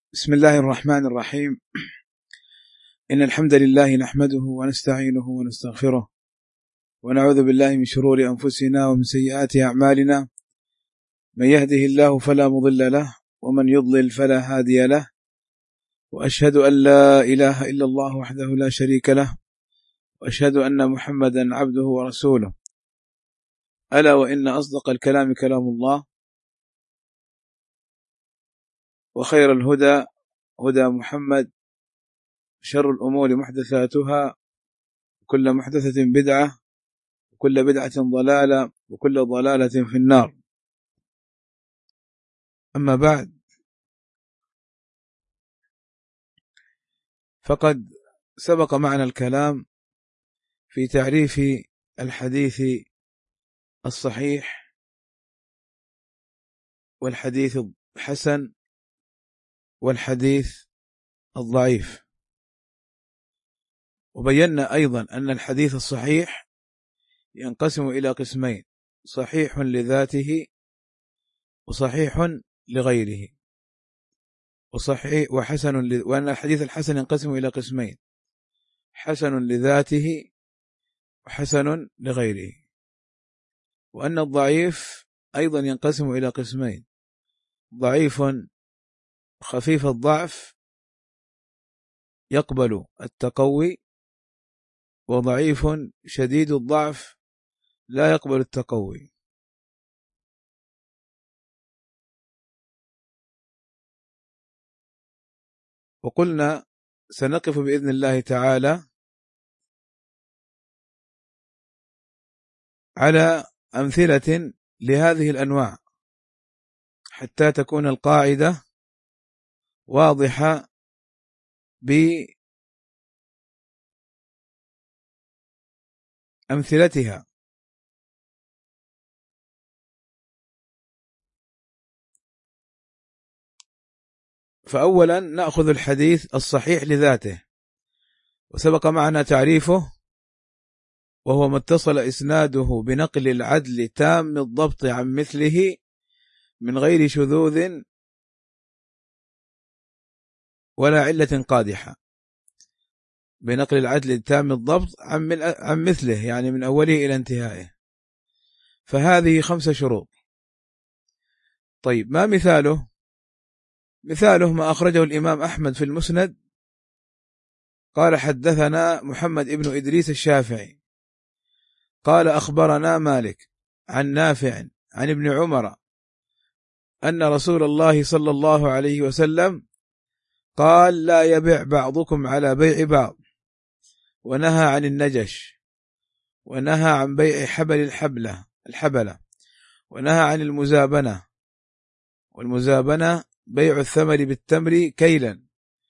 بسم الله الرحمن الرحيم. إن الحمد لله نحمده ونستعينه ونستغفره ونعوذ بالله من شرور أنفسنا ومن سيئات أعمالنا. من يهده الله فلا مضل له ومن يضلل فلا هادي له، وأشهد أن لا إله إلا الله وحده لا شريك له، وأشهد أن محمدا عبده ورسوله. ألا وإن أصدق الكلام كلام الله، وخير الهدى هدى محمد، شر الأمور محدثاتها، كل محدثة بدعة، وكل بدعة ضلالة، وكل ضلالة في النار. أما بعد، فقد سبق معنا الكلام في تعريف الحديث الصحيح والحديث الحسن والحديث الضعيف، وبينا أيضا أن الحديث الصحيح ينقسم إلى قسمين: صحيح لذاته وصحيح لغيره، وأن الحديث الحسن ينقسم إلى قسمين: حسن لذاته وحسن لغيره، وأن الضعيف أيضا ينقسم إلى قسمين: ضعيف خفيف الضعف يقبل التقوي، وضعيف شديد الضعف لا يقبل التقوي. وقلنا سنقف بإذن الله تعالى على أمثلة لهذه الأنواع حتى تكون القاعدة واضحة بأمثلتها. فأولا نأخذ الحديث الصحيح لذاته، وسبق معنا تعريفه، وهو ما اتصل إسناده بنقل العدل تام الضبط عن مثله من غير شذوذ ولا علة قادحة. بنقل العدل تام الضبط عن مثله، يعني من أوله إلى انتهائه. فهذه 5 شروط. طيب، ما مثاله؟ مثاله ما أخرجه الإمام أحمد في المسند، قال: حدثنا محمد ابن إدريس الشافعي قال: أخبرنا مالك عن نافع عن ابن عمر أن رسول الله صلى الله عليه وسلم قال: لا يبع بعضكم على بيع بعض، ونهى عن النجش، ونهى عن بيع حبل الحبلة، ونهى عن المزابنة، والمزابنة بيع الثمر بالتمر كيلا،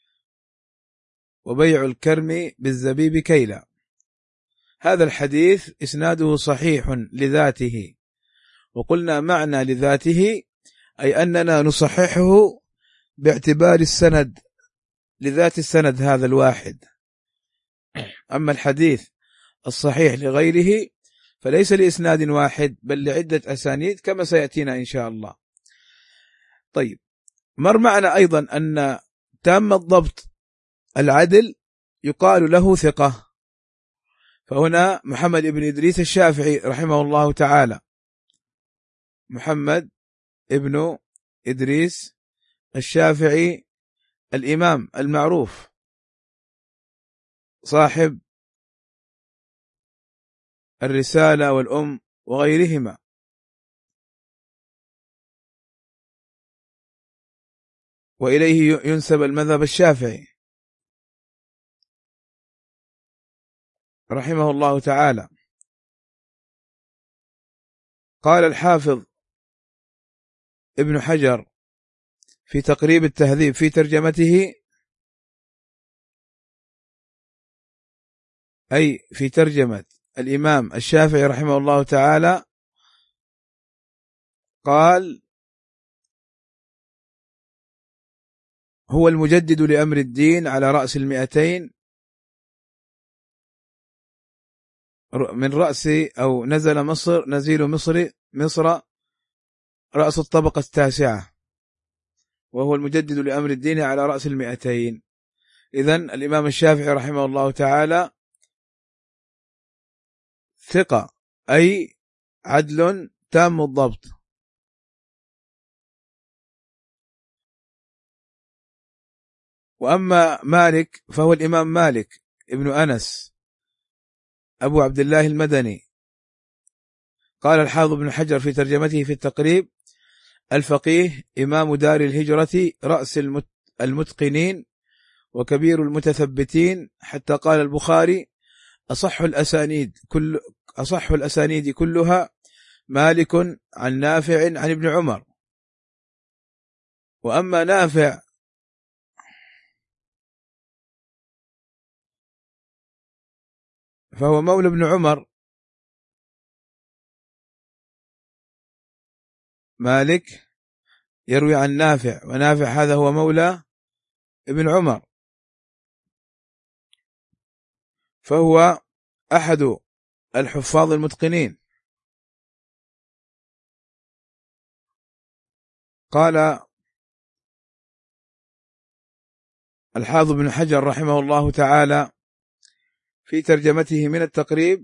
وبيع الكرم بالزبيب كيلا. هذا الحديث إسناده صحيح لذاته، وقلنا معنى لذاته أي أننا نصححه باعتبار السند، لذات السند هذا الواحد. أما الحديث الصحيح لغيره فليس لإسناد واحد، بل لعدة أسانيد كما سيأتينا إن شاء الله. طيب، مر معنا أيضا أن تام الضبط العدل يقال له ثقة. فهنا محمد ابن إدريس الشافعي رحمه الله تعالى، محمد ابن إدريس الشافعي الإمام المعروف صاحب الرسالة والأم وغيرهما، وإليه ينسب المذهب الشافعي رحمه الله تعالى. قال الحافظ ابن حجر في تقريب التهذيب في ترجمته، أي في ترجمة الإمام الشافعي رحمه الله تعالى، قال: هو المجدد لأمر الدين على رأس 200 من رأس، أو نزل مصر نزيل مصر رأس الطبقة 9. وهو المجدد لأمر الدين على رأس 200. إذن الإمام الشافعي رحمه الله تعالى ثقة، أي عدل تام الضبط. وأما مالك فهو الإمام مالك ابن أنس أبو عبد الله المدني. قال الحافظ بن حجر في ترجمته في التقريب: الفقيه إمام دار الهجرة، رأس المتقنين، وكبير المتثبتين، حتى قال البخاري: أصح الأسانيد كلها مالك عن نافع عن ابن عمر. وأما نافع فهو مولى ابن عمر. مالك يروي عن نافع، ونافع هذا هو مولى ابن عمر، فهو أحد الحفاظ المتقنين. قال الحافظ بن حجر رحمه الله تعالى في ترجمته من التقريب: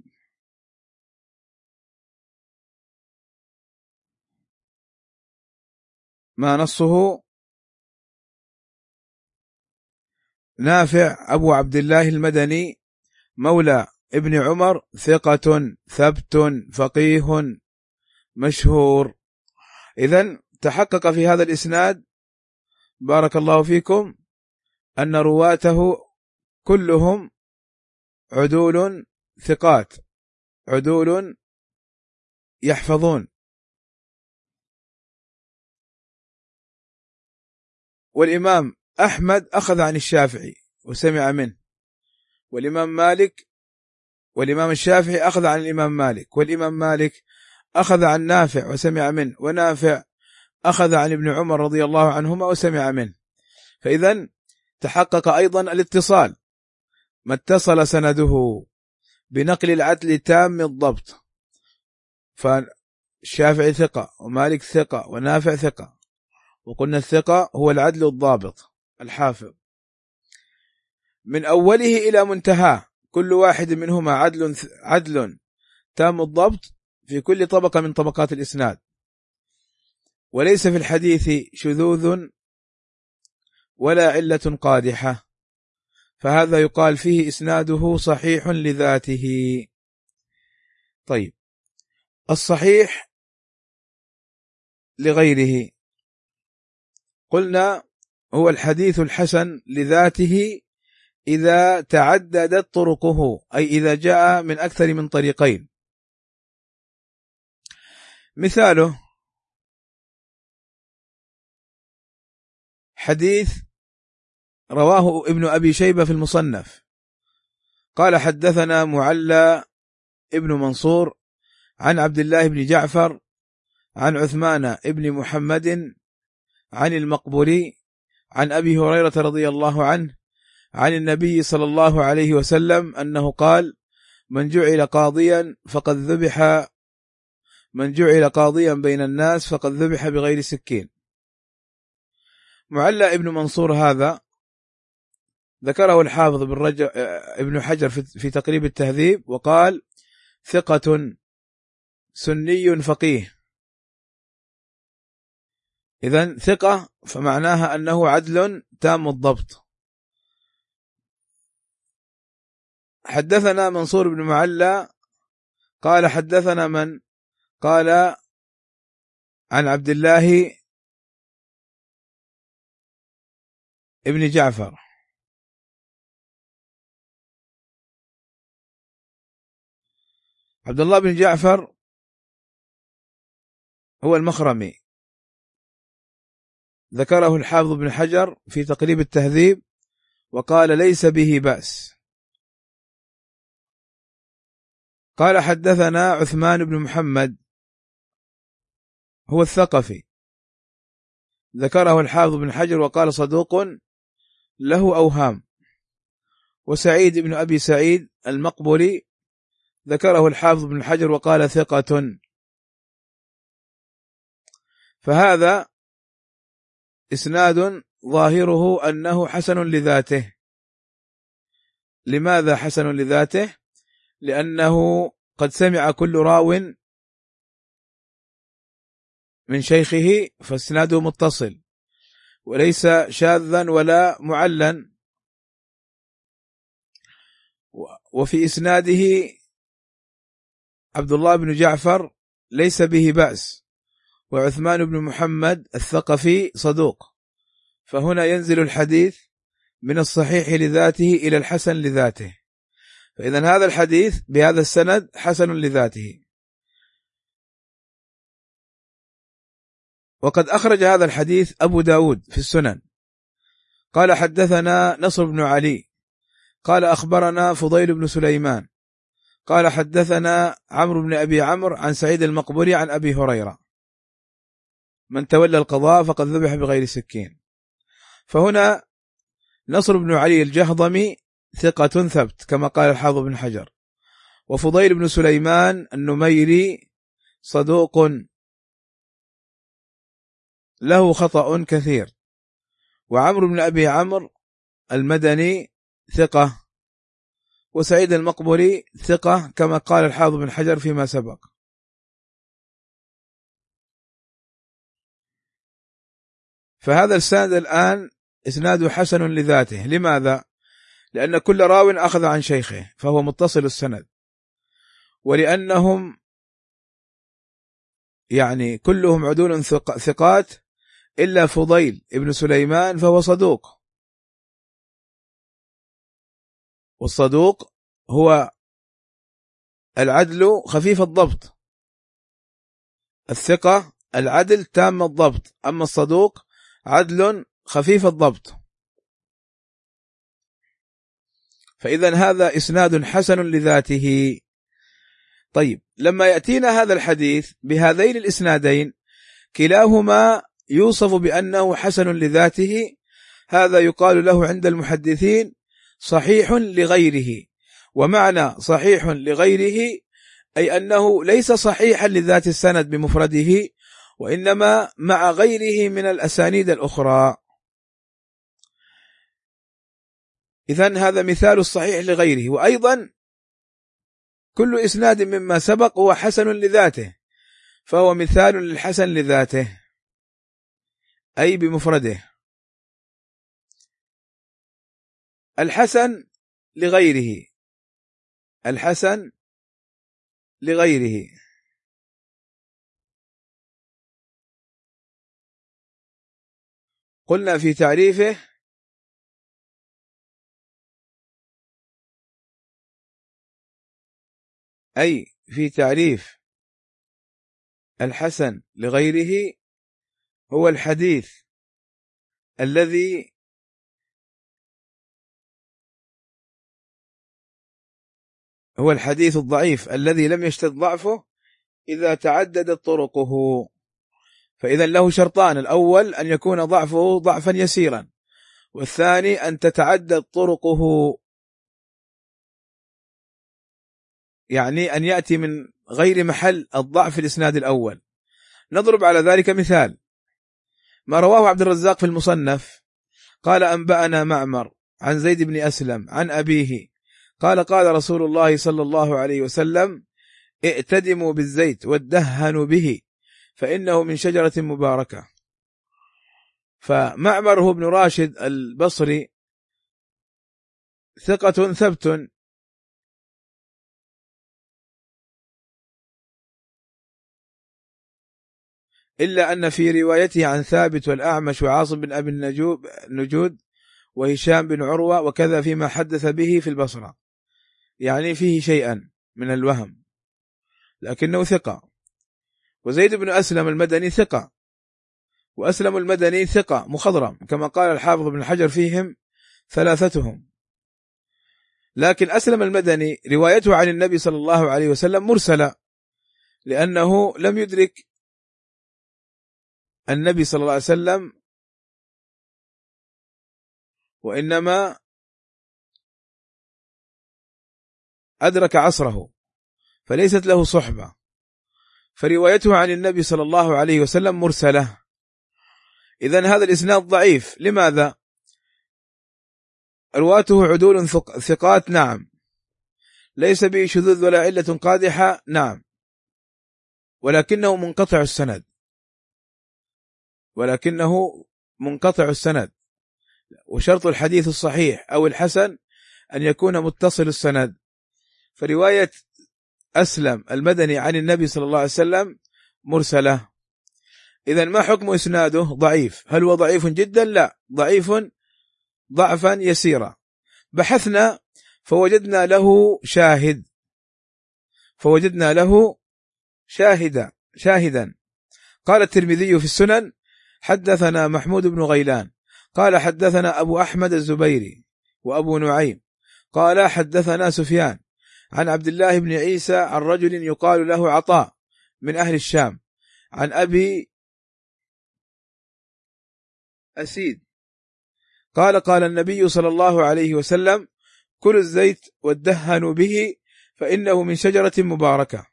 ما نصه: نافع أبو عبد الله المدني مولى ابن عمر، ثقة ثبت فقيه مشهور. إذن تحقق في هذا الإسناد بارك الله فيكم أن رواته كلهم عدول ثقات، عدول يحفظون. والإمام أحمد أخذ عن الشافعي وسمع منه، والإمام مالك والإمام الشافعي أخذ عن الإمام مالك، والإمام مالك أخذ عن نافع وسمع منه، ونافع أخذ عن ابن عمر رضي الله عنهما وسمع منه. فإذن تحقق أيضا الاتصال، ما اتصل سنده بنقل العدل تام الضبط. فالشافعي ثقة، ومالك ثقة، ونافع ثقة، وقلنا الثقة هو العدل الضابط الحافظ من أوله إلى منتهاه، كل واحد منهما عدل تام الضبط في كل طبقة من طبقات الإسناد، وليس في الحديث شذوذ ولا علة قادحة، فهذا يقال فيه إسناده صحيح لذاته. طيب، الصحيح لغيره قلنا هو الحديث الحسن لذاته إذا تعددت طرقه، أي إذا جاء من أكثر من طريقين. مثاله حديث رواه ابن أبي شيبة في المصنف، قال: حدثنا معلى ابن منصور عن عبد الله بن جعفر عن عثمان ابن محمد عن المقبري عن أبي هريرة رضي الله عنه عن النبي صلى الله عليه وسلم أنه قال: من جعل قاضيا بين الناس فقد ذبح بغير سكين. معلى ابن منصور هذا ذكره الحافظ ابن حجر في تقريب التهذيب، وقال: ثقة سني فقيه. إذن ثقة فمعناها أنه عدل تام الضبط. حدثنا منصور بن معلى قال: حدثنا من؟ قال: عن عبد الله ابن جعفر. عبد الله بن جعفر هو المخرمي، ذكره الحافظ بن حجر في تقريب التهذيب وقال: ليس به بأس. قال: حدثنا عثمان بن محمد هو الثقفي، ذكره الحافظ بن حجر وقال: صدوق له أوهام. وسعيد بن أبي سعيد المقبري ذكره الحافظ بن حجر وقال: ثقة. فهذا إسناد ظاهره أنه حسن لذاته. لماذا حسن لذاته؟ لأنه قد سمع كل راو من شيخه فاسناده متصل وليس شاذا ولا معلا. وفي إسناده عبد الله بن جعفر ليس به بأس، وعثمان بن محمد الثقفي صدوق، فهنا ينزل الحديث من الصحيح لذاته إلى الحسن لذاته، فإذن هذا الحديث بهذا السند حسن لذاته. وقد أخرج هذا الحديث أبو داود في السنن قال حدثنا نصر بن علي قال أخبرنا فضيل بن سليمان قال حدثنا عمرو بن أبي عمرو عن سعيد المقبري عن أبي هريرة: من تولى القضاء فقد ذبح بغير سكين. فهنا نصر بن علي الجهضمي ثقة ثبت كما قال الحافظ بن حجر، وفضيل بن سليمان النميري صدوق له خطأ كثير، وعمرو بن أبي عمرو المدني ثقة، وسعيد المقبري ثقة كما قال الحافظ بن حجر فيما سبق. فهذا السند الآن إسناد حسن لذاته. لماذا؟ لأن كل راو أخذ عن شيخه فهو متصل السند، ولأنهم يعني كلهم عدول ثقات إلا فضيل ابن سليمان فهو صدوق، والصدوق هو العدل خفيف الضبط، الثقة العدل تام الضبط، أما الصدوق عدل خفيف الضبط. فإذن هذا إسناد حسن لذاته. طيب، لما يأتينا هذا الحديث بهذين الإسنادين كلاهما يوصف بأنه حسن لذاته، هذا يقال له عند المحدثين صحيح لغيره. ومعنى صحيح لغيره أي أنه ليس صحيحا لذات السند بمفرده، وإنما مع غيره من الأسانيد الأخرى. إذن هذا مثال الصحيح لغيره. وأيضا كل إسناد مما سبق هو حسن لذاته، فهو مثال للحسن لذاته أي بمفرده. الحسن لغيره، الحسن لغيره قلنا في تعريفه أي في تعريف الحسن لغيره هو الحديث الذي هو الحديث الضعيف الذي لم يشتد ضعفه إذا تعددت طرقه. فإذا له شرطان: الأول أن يكون ضعفه ضعفا يسيرا، والثاني أن تتعدد طرقه، يعني أن يأتي من غير محل الضعف الإسناد الأول. نضرب على ذلك مثال: ما رواه عبد الرزاق في المصنف قال أنبأنا معمر عن زيد بن أسلم عن أبيه قال قال رسول الله صلى الله عليه وسلم: ائتدموا بالزيت وادهنوا به فإنه من شجرة مباركة. فمعمر هو ابن راشد البصري ثقة ثبت، إلا أن في روايته عن ثابت والأعمش وعاصم بن أبي النجود وهشام بن عروة وكذا فيما حدث به في البصرة، يعني فيه شيئا من الوهم، لكنه ثقة. وزيد بن أسلم المدني ثقة، وأسلم المدني ثقة مخضرم كما قال الحافظ بن حجر فيهم ثلاثتهم. لكن أسلم المدني روايته عن النبي صلى الله عليه وسلم مرسلة، لأنه لم يدرك النبي صلى الله عليه وسلم، وإنما أدرك عصره فليست له صحبة، فروايته عن النبي صلى الله عليه وسلم مرسلة. إذن هذا الإسناد ضعيف. لماذا؟ رواته عدول ثقات، نعم. ليس به شذوذ ولا علة قادحة، نعم. ولكنه منقطع السند. وشرط الحديث الصحيح أو الحسن أن يكون متصل السند. فرواية أسلم المدني عن النبي صلى الله عليه وسلم مرسلة. إذن ما حكم إسناده؟ ضعيف. هل هو ضعيف جدا؟ لا، ضعيف ضعفا يسيرا. بحثنا فوجدنا له شاهدا. قال الترمذي في السنن: حدثنا محمود بن غيلان قال حدثنا أبو أحمد الزبيري وأبو نعيم قال حدثنا سفيان عن عبد الله بن عيسى عن رجل يقال له عطاء من أهل الشام عن أبي أسيد قال النبي صلى الله عليه وسلم: كلوا الزيت وادهنوا به فإنه من شجرة مباركة.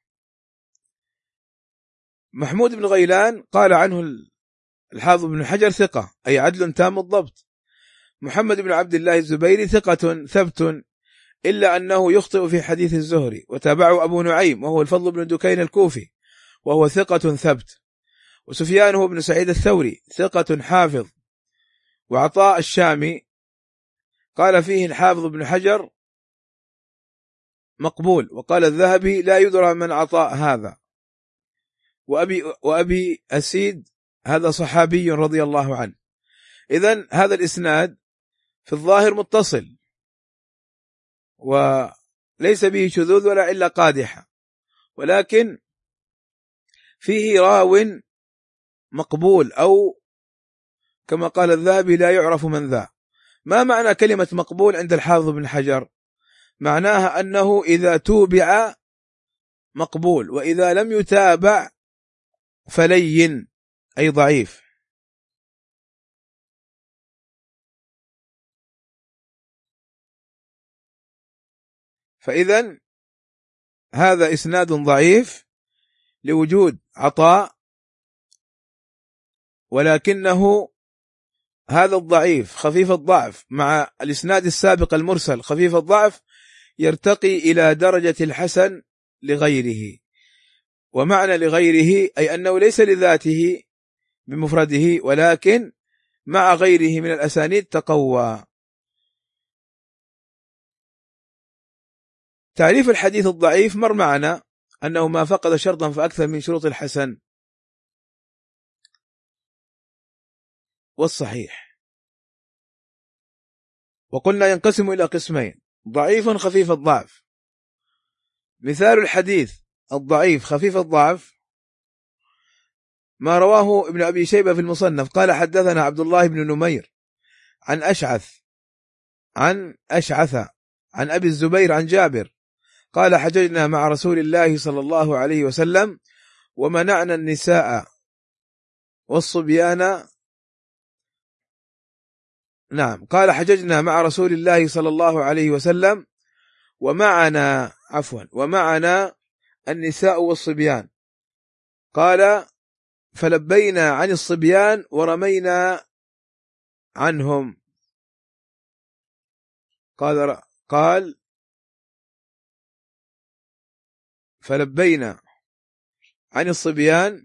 محمود بن غيلان قال عنه الحافظ بن حجر ثقة، أي عدل تام الضبط. محمد بن عبد الله الزبيري ثقة ثبت، إلا أنه يخطئ في حديث الزهري، وتابعه أبو نعيم وهو الفضل بن دكين الكوفي وهو ثقة ثبت. وسفيان هو بن سعيد الثوري ثقة حافظ. وعطاء الشامي قال فيه الحافظ بن حجر مقبول، وقال الذهبي لا يدرى من عطاء هذا. وأبي أسيد هذا صحابي رضي الله عنه. إذن هذا الإسناد في الظاهر متصل وليس به شذوذ ولا علة قادحة، ولكن فيه راو مقبول، أو كما قال الذهبي لا يعرف من ذا. ما معنى كلمة مقبول عند الحافظ بن حجر؟ معناها أنه إذا توبع مقبول، وإذا لم يتابع فلين، أي ضعيف. فإذن هذا إسناد ضعيف لوجود عطاء، ولكنه هذا الضعيف خفيف الضعف مع الإسناد السابق المرسل خفيف الضعف يرتقي إلى درجة الحسن لغيره. ومعنى لغيره أي أنه ليس لذاته بمفرده، ولكن مع غيره من الأسانيد تقوى. تعريف الحديث الضعيف مر معنا أنه ما فقد شرطا فأكثر من شروط الحسن والصحيح. وقلنا ينقسم إلى قسمين: ضعيف خفيف الضعف. مثال الحديث الضعيف خفيف الضعف ما رواه ابن أبي شيبة في المصنف قال حدثنا عبد الله بن نمير عن أشعث عن أبي الزبير عن جابر قال حججنا مع رسول الله صلى الله عليه وسلم ومنعنا النساء والصبيان. نعم، قال حججنا مع رسول الله صلى الله عليه وسلم ومعنا النساء والصبيان. قال فلبينا عن الصبيان ورمينا عنهم. قال فلبينا عن الصبيان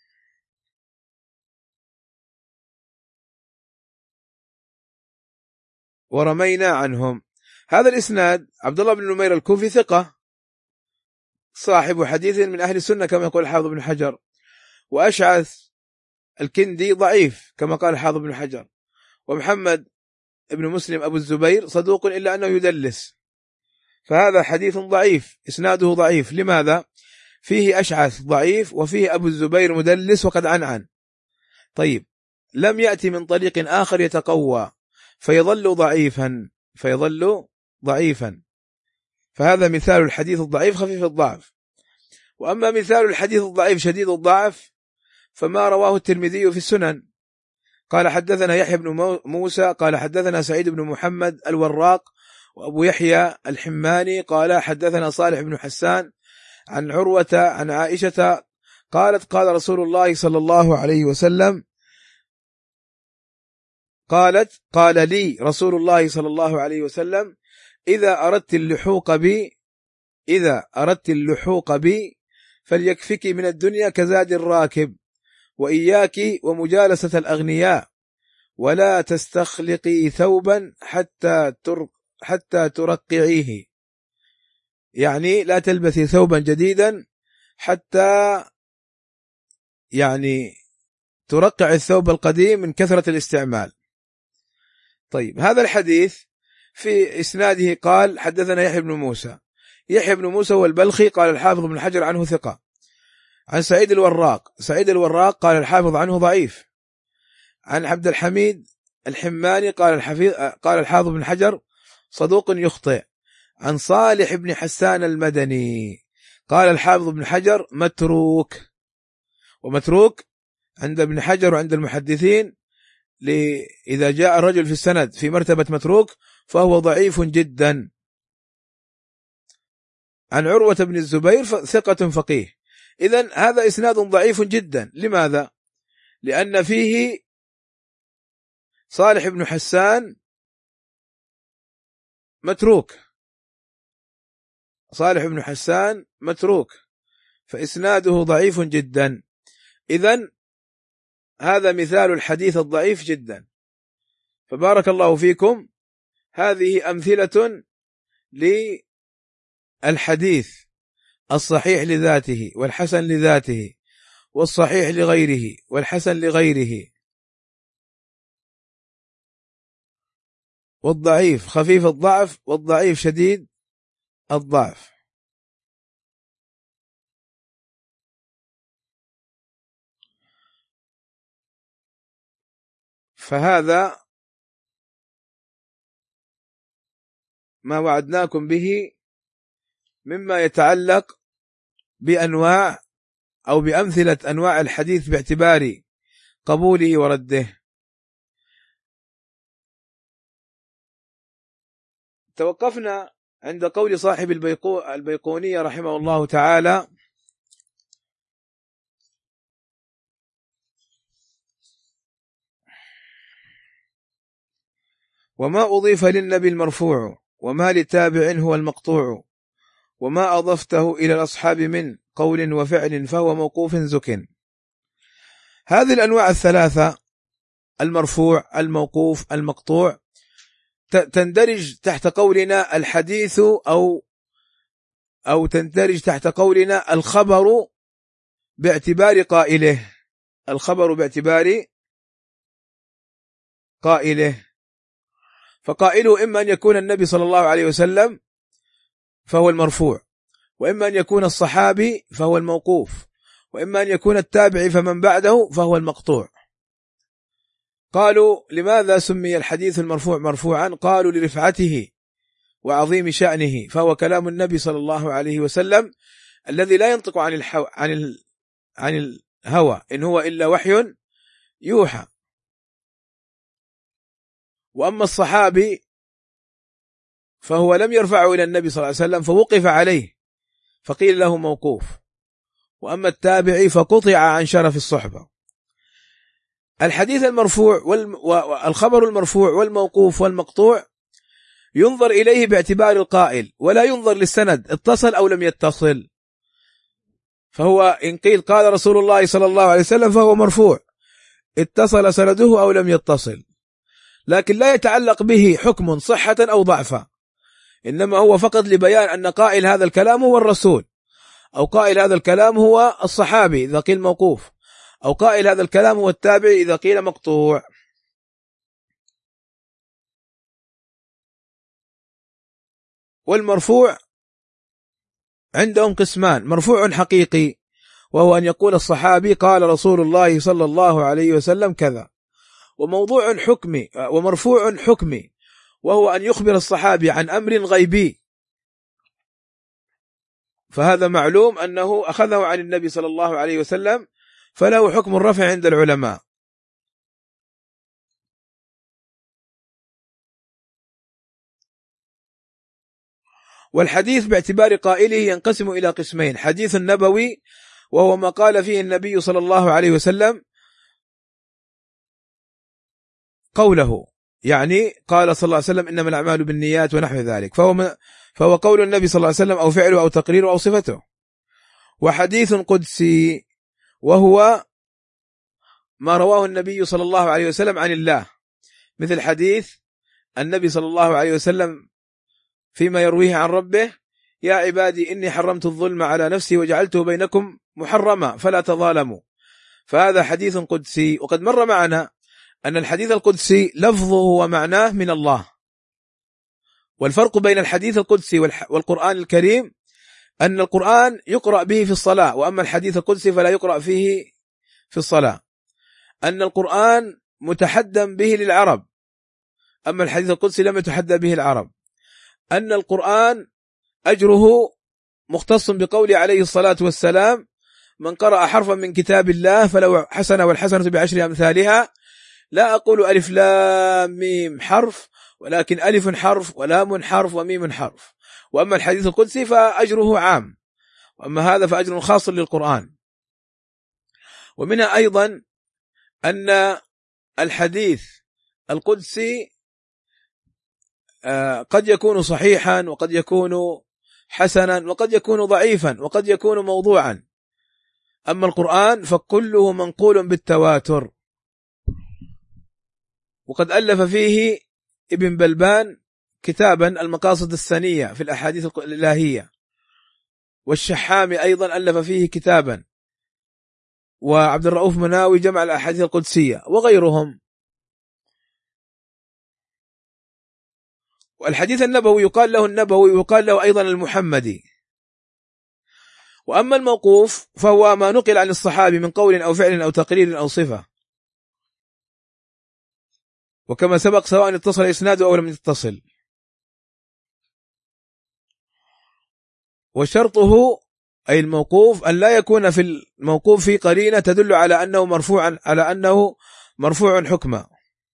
ورمينا عنهم. هذا الإسناد عبد الله بن نمير الكوفي ثقة صاحب حديث من أهل السنة كما يقول الحافظ بن حجر، وأشعث الكندي ضعيف كما قال الحافظ بن حجر، ومحمد ابن مسلم أبو الزبير صدوق إلا أنه يدلس. فهذا حديث ضعيف، إسناده ضعيف. لماذا؟ فيه أشعث ضعيف وفيه أبو الزبير مدلس وقد عنعن. طيب، لم يأتي من طريق آخر يتقوى فيظل ضعيفا. فهذا مثال الحديث الضعيف خفيف الضعف. وأما مثال الحديث الضعيف شديد الضعف فما رواه الترمذي في السنن قال حدثنا يحيى بن موسى قال حدثنا سعيد بن محمد الوراق وأبو يحيى الحماني قال حدثنا صالح بن حسان عن عروة عن عائشة قالت قال رسول الله صلى الله عليه وسلم قالت: قال لي رسول الله صلى الله عليه وسلم: إذا أردت اللحوق بي فليكفك من الدنيا كزاد الراكب، وإياك ومجالسة الأغنياء، ولا تستخلقي ثوبا حتى ترقعيه، يعني لا تلبسي ثوبا جديدا حتى يعني ترقع الثوب القديم من كثرة الاستعمال. طيب، هذا الحديث في إسناده قال: حدثنا يحيى بن موسى والبلخي، قال الحافظ بن حجر عنه ثقة. عن سعيد الوراق قال الحافظ عنه ضعيف. عن عبد الحميد الحماني قال الحافظ بن حجر صدوق يخطئ. عن صالح بن حسان المدني قال الحافظ بن حجر متروك. ومتروك عند ابن حجر وعند المحدثين إذا جاء الرجل في السند في مرتبة متروك فهو ضعيف جدا. عن عروة بن الزبير ثقة فقيه. إذن هذا إسناد ضعيف جدا. لماذا؟ لأن فيه صالح بن حسان متروك، فإسناده ضعيف جدا. إذن هذا مثال الحديث الضعيف جدا. فبارك الله فيكم، هذه أمثلة للحديث الصحيح لذاته والحسن لذاته والصحيح لغيره والحسن لغيره، والضعيف خفيف الضعف والضعيف شديد الضعف. فهذا ما وعدناكم به مما يتعلق بأنواع أو بأمثلة أنواع الحديث باعتبار قبوله ورده. توقفنا عند قول صاحب البيقونية رحمه الله تعالى: وما أضيف للنبي المرفوع، وما لتابع هو المقطوع، وما أضفته إلى الأصحاب من قول وفعل فهو موقوف زك. هذه الأنواع الثلاثة، المرفوع الموقوف المقطوع، تندرج تحت قولنا الحديث أو تندرج تحت قولنا الخبر باعتبار قائله. فقائله إما أن يكون النبي صلى الله عليه وسلم فهو المرفوع، وإما أن يكون الصحابي فهو الموقوف، وإما أن يكون التابعي فمن بعده فهو المقطوع. قالوا: لماذا سمي الحديث المرفوع مرفوعا؟ قالوا: لرفعته وعظيم شأنه، فهو كلام النبي صلى الله عليه وسلم الذي لا ينطق عن الهوى، إن هو إلا وحي يوحى. وأما الصحابي فهو لم يرفعه إلى النبي صلى الله عليه وسلم فوقف عليه فقيل له موقوف. وأما التابعي فقطع عن شرف الصحبة. الحديث المرفوع والخبر المرفوع والموقوف والمقطوع ينظر إليه باعتبار القائل، ولا ينظر للسند اتصل أو لم يتصل. فهو إن قيل قال رسول الله صلى الله عليه وسلم فهو مرفوع، اتصل سنده أو لم يتصل، لكن لا يتعلق به حكم صحة أو ضعفا، إنما هو فقط لبيان أن قائل هذا الكلام هو الرسول، أو قائل هذا الكلام هو الصحابي إذا قيل موقوف، أو قائل هذا الكلام هو التابعي إذا قيل مقطوع. والمرفوع عندهم قسمان: مرفوع حقيقي وهو أن يقول الصحابي قال رسول الله صلى الله عليه وسلم كذا، ومرفوع حكمي وهو أن يخبر الصحابي عن أمر غيبي، فهذا معلوم أنه أخذه عن النبي صلى الله عليه وسلم فله حكم الرفع عند العلماء. والحديث باعتبار قائله ينقسم إلى قسمين: حديث نبوي وهو ما قال فيه النبي صلى الله عليه وسلم قوله، يعني قال صلى الله عليه وسلم إنما الأعمال بالنيات ونحو ذلك، فهو قول النبي صلى الله عليه وسلم أو فعله أو تقريره أو صفته. وحديث قدسي وهو ما رواه النبي صلى الله عليه وسلم عن الله، مثل حديث النبي صلى الله عليه وسلم فيما يرويه عن ربه: يا عبادي إني حرمت الظلم على نفسي وجعلته بينكم محرما فلا تظالموا. فهذا حديث قدسي. وقد مر معنا أن الحديث القدسي لفظه ومعناه من الله. والفرق بين الحديث القدسي والقرآن الكريم أن القرآن يقرأ به في الصلاة، وأما الحديث القدسي فلا يقرأ فيه في الصلاة. أن القرآن متحدى به للعرب، أما الحديث القدسي لم يتحدى به العرب. أن القرآن أجره مختص بقوله عليه الصلاة والسلام: من قرأ حرفا من كتاب الله فلو حسنة والحسنة بعشر أمثالها. لا أقول ألف لام ميم حرف، ولكن ألف حرف ولام حرف وميم حرف. وأما الحديث القدسي فأجره عام، وأما هذا فأجر خاص للقرآن. ومنها أيضا أن الحديث القدسي قد يكون صحيحا، وقد يكون حسنا، وقد يكون ضعيفا، وقد يكون موضوعا. أما القرآن فكله منقول بالتواتر. وقد ألف فيه ابن بلبان كتابا المقاصد السنية في الأحاديث الإلهية، والشحامي أيضا ألف فيه كتابا، وعبد الرؤوف مناوي جمع الأحاديث القدسية، وغيرهم. والحديث النبوي يقال له النبوي، ويقال له أيضا المحمدي. وأما الموقوف فهو ما نقل عن الصحابي من قول أو فعل أو تقرير أو صفة، وكما سبق سواء اتصل إسناده أو لم يتصل. وشرطه أي الموقوف أن لا يكون في الموقوف في قرينة تدل على أنه مرفوع حكما.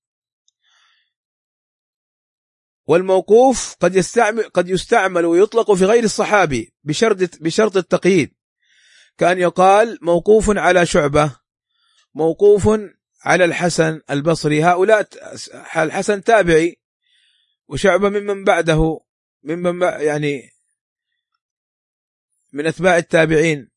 والموقوف قد يستعمل ويطلق في غير الصحابي بشرط التقييد، كأن يقال موقوف على شعبة، موقوف على الحسن البصري. هؤلاء الحسن تابعي، وشعبة ممن بعده، يعني من أتباع التابعين.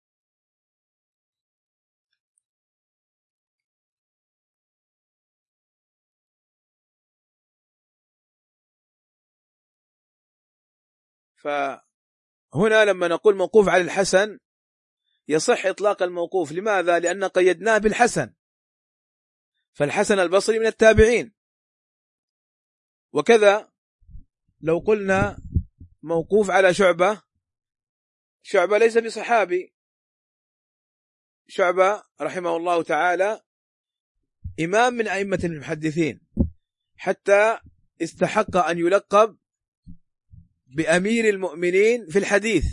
فهنا لما نقول موقوف على الحسن يصح إطلاق الموقوف. لماذا؟ لأن قيدناه بالحسن، فالحسن البصري من التابعين. وكذا لو قلنا موقوف على شعبة، شعبة ليس بصحابي. شعبة رحمه الله تعالى إمام من أئمة المحدثين، حتى استحق أن يلقب بأمير المؤمنين في الحديث.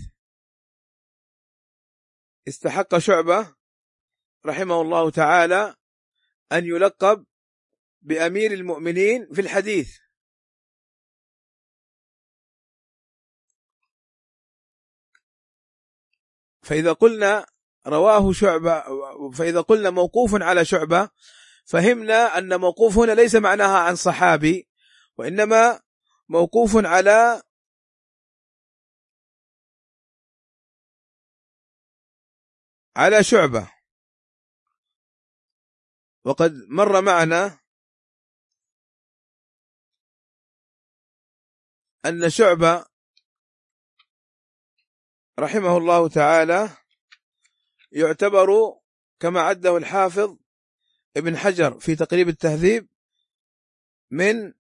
استحق شعبة رحمه الله تعالى أن يلقب بأمير المؤمنين في الحديث. فإذا قلنا رواه شعبة، فإذا قلنا موقوف على شعبة، فهمنا أن موقوف هنا ليس معناها عن صحابي، وإنما موقوف على شعبة. وقد مر معنا أن شعبة رحمه الله تعالى يعتبر كما عده الحافظ ابن حجر في تقريب التهذيب من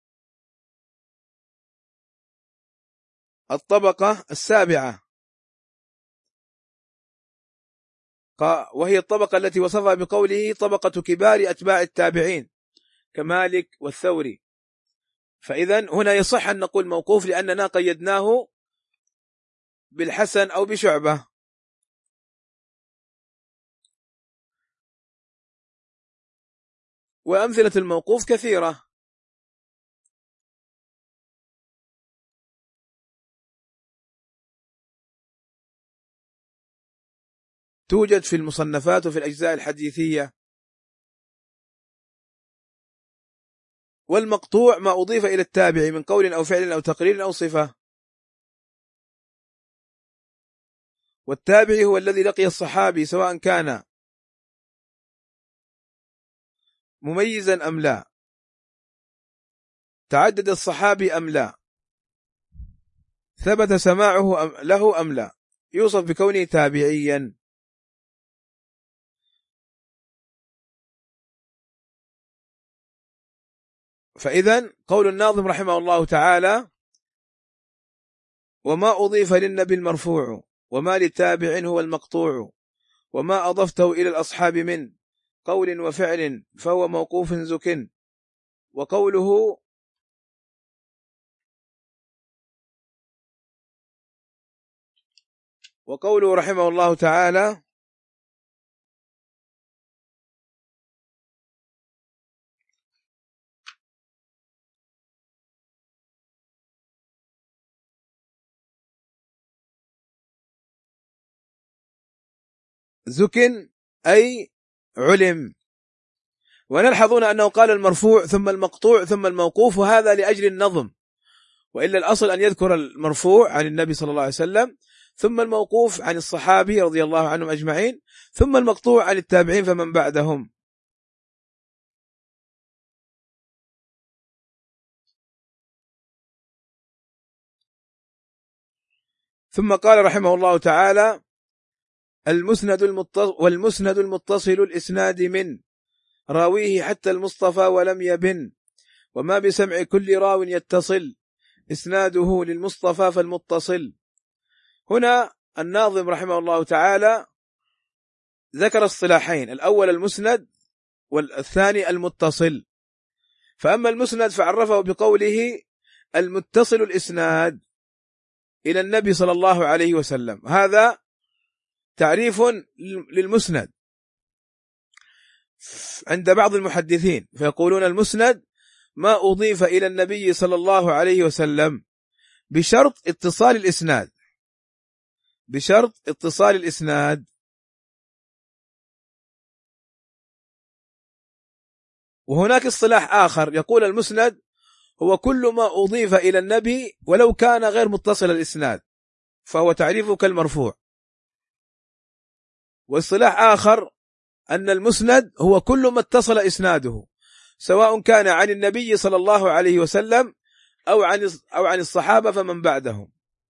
الطبقة السابعة، وهي الطبقة التي وصفها بقوله طبقة كبار أتباع التابعين كمالك والثوري. فإذن هنا يصح أن نقول موقوف لأننا قيدناه بالحسن أو بشعبة. وأمثلة الموقوف كثيرة. توجد في المصنفات وفي الأجزاء الحديثية. والمقطوع ما أضيف إلى التابع من قول أو فعل أو تقرير أو صفة. والتابع هو الذي لقي الصحابي سواء كان مميزا أم لا، تعدد الصحابي أم لا، ثبت سماعه له أم لا، يوصف بكونه تابعيا. فإذن قول الناظم رحمه الله تعالى: وما أضيف للنبي المرفوع وما للتابع هو المقطوع وما أضفته إلى الأصحاب من قول وفعل فهو موقوف زك. وقوله رحمه الله تعالى: زك أي علم. ونلحظون أنه قال المرفوع ثم المقطوع ثم الموقوف، وهذا لأجل النظم، وإلا الأصل أن يذكر المرفوع عن النبي صلى الله عليه وسلم، ثم الموقوف عن الصحابي رضي الله عنهم أجمعين، ثم المقطوع عن التابعين فمن بعدهم. ثم قال رحمه الله تعالى: والمسند المتصل الإسناد من راويه حتى المصطفى ولم يبن وما بسمع كل راو يتصل إسناده للمصطفى فالمتصل. هنا الناظم رحمه الله تعالى ذكر الصلاحين، الأول المسند والثاني المتصل. فأما المسند فعرفه بقوله المتصل الإسناد إلى النبي صلى الله عليه وسلم، هذا تعريف للمسند عند بعض المحدثين، فيقولون المسند ما أضيف إلى النبي صلى الله عليه وسلم بشرط اتصال الإسناد، بشرط اتصال الإسناد. وهناك اصطلاح آخر يقول المسند هو كل ما أضيف إلى النبي ولو كان غير متصل الإسناد، فهو تعريفه كالمرفوع. واصطلاح آخر أن المسند هو كل ما اتصل إسناده سواء كان عن النبي صلى الله عليه وسلم أو عن الصحابة فمن بعدهم.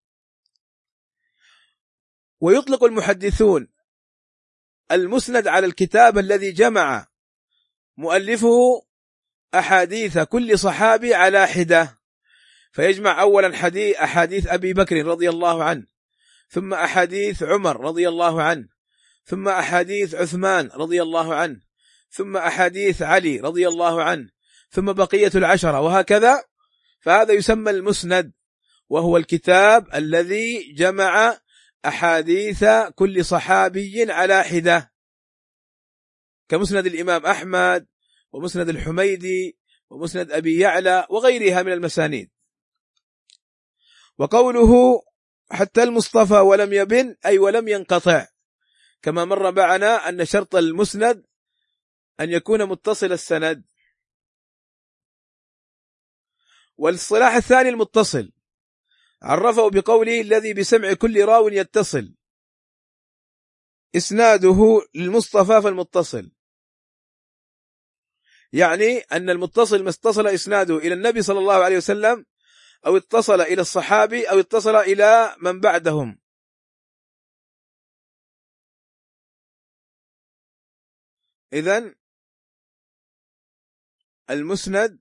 ويطلق المحدثون المسند على الكتاب الذي جمع مؤلفه أحاديث كل صحابي على حدة، فيجمع أولا أحاديث أبي بكر رضي الله عنه، ثم أحاديث عمر رضي الله عنه، ثم أحاديث عثمان رضي الله عنه، ثم أحاديث علي رضي الله عنه، ثم بقية العشرة، وهكذا. فهذا يسمى المسند، وهو الكتاب الذي جمع أحاديث كل صحابي على حدة، كمسند الإمام أحمد ومسند الحميدي ومسند أبي يعلى وغيرها من المسانيد. وقوله حتى المصطفى ولم يبن أي ولم ينقطع، كما مر معنا أن شرط المسند أن يكون متصل السند. والصلاح الثاني المتصل عرفه بقوله الذي بسمع كل راو يتصل إسناده للمصطفى فالمتصل، يعني أن المتصل ما اتصل إسناده إلى النبي صلى الله عليه وسلم أو اتصل إلى الصحابي أو اتصل إلى من بعدهم. إذن المسند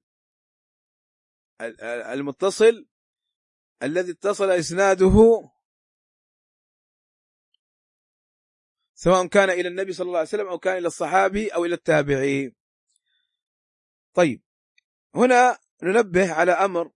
المتصل الذي اتصل إسناده سواء كان إلى النبي صلى الله عليه وسلم أو كان إلى الصحابي أو إلى التابعي. طيب، هنا ننبه على أمر.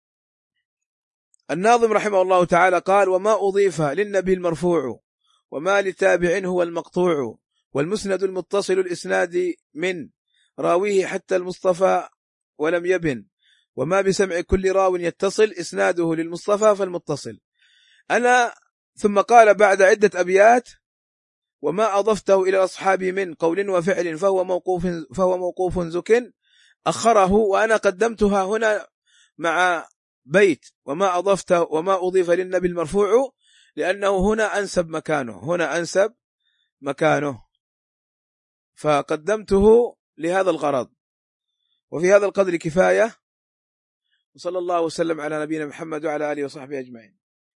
الناظم رحمه الله تعالى قال: وما أضيف للنبي المرفوع وما لتابع هو المقطوع والمسند المتصل الإسناد من راويه حتى المصطفى ولم يبن وما بسمع كل راو يتصل إسناده للمصطفى فالمتصل. ثم قال بعد عدة أبيات: وما أضفته إلى أصحابي من قول وفعل فهو موقوف زك، أخره وأنا قدمتها هنا مع بيت وما أضيف للنبي المرفوع، لأنه هنا أنسب مكانه فقدمته لهذا الغرض. وفي هذا القدر كفاية، وصلى الله وسلم على نبينا محمد وعلى آله وصحبه أجمعين.